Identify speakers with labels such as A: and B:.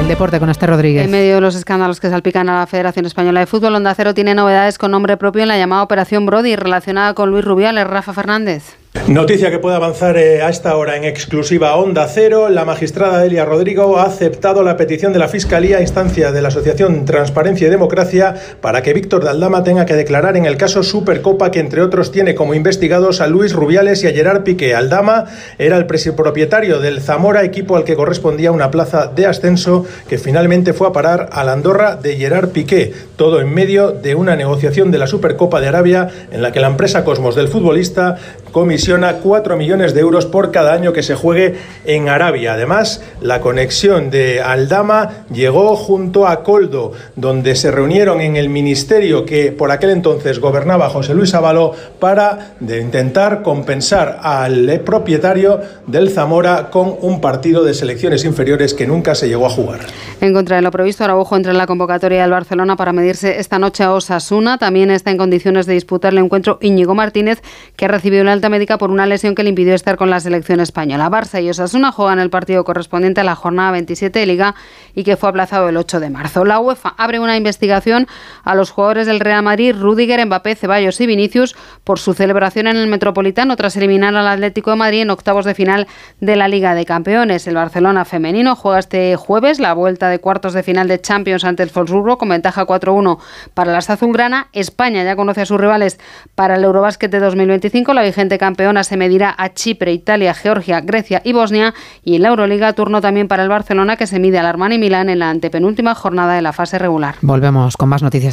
A: el deporte con Esther Rodríguez.
B: En medio de los escándalos que salpican a la Federación Española de Fútbol, Onda Cero tiene novedades con nombre propio en la llamada Operación Brody relacionada con Luis Rubiales. Rafa Fernández.
C: Noticia que puede avanzar a esta hora en exclusiva Onda Cero. La magistrada Delia Rodrigo ha aceptado la petición de la Fiscalía a instancia de la Asociación Transparencia y Democracia para que Víctor de Aldama tenga que declarar en el caso Supercopa, que entre otros tiene como investigados a Luis Rubiales y a Gerard Piqué. Aldama era el propietario del Zamora, equipo al que correspondía una plaza de ascenso que finalmente fue a parar a la Andorra de Gerard Piqué. Todo en medio de una negociación de la Supercopa de Arabia en la que la empresa Cosmos del futbolista comisiona 4 millones de euros por cada año que se juegue en Arabia. Además, la conexión de Aldama llegó junto a Koldo, donde se reunieron en el ministerio que por aquel entonces gobernaba José Luis Ábalos para intentar compensar al propietario del Zamora con un partido de selecciones inferiores que nunca se llegó a jugar.
B: En contra de lo previsto, Araujo entra en la convocatoria del Barcelona para medirse esta noche a Osasuna. También está en condiciones de disputar el encuentro Íñigo Martínez, que ha recibido una alta médica por una lesión que le impidió estar con la selección española. Barça y Osasuna juegan el partido correspondiente a la jornada 27 de Liga y que fue aplazado el 8 de marzo. La UEFA abre una investigación a los jugadores del Real Madrid, Rüdiger, Mbappé, Ceballos y Vinicius, por su celebración en el Metropolitano tras eliminar al Atlético de Madrid en octavos de final de la Liga de Campeones. El Barcelona femenino juega este jueves la vuelta de cuartos de final de Champions ante el Wolfsburgo con ventaja 4-1 para las azulgrana. España ya conoce a sus rivales para el Eurobásquet de 2025. La vigente campeona se medirá a Chipre, Italia, Georgia, Grecia y Bosnia. Y en la Euroliga, turno también para el Barcelona, que se mide al Armani Milán en la antepenúltima jornada de la fase regular.
A: Volvemos con más noticias.